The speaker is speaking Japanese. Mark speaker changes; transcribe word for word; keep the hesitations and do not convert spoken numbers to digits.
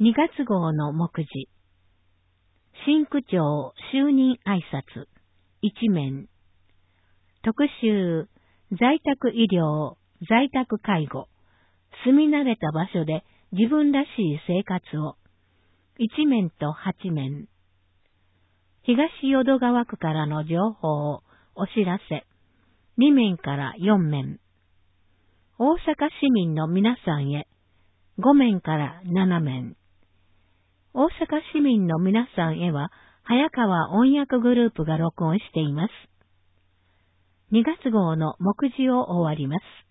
Speaker 1: にがつ号の目次。新区長就任挨拶。一面。特集、在宅医療、在宅介護。住み慣れた場所で自分らしい生活を。一面と八面。東淀川区からの情報をお知らせ。二面から四面。大阪市民の皆さんへ。五面から七面。大阪市民の皆さんへは、早川音訳グループが録音しています。にがつ号の目次を終わります。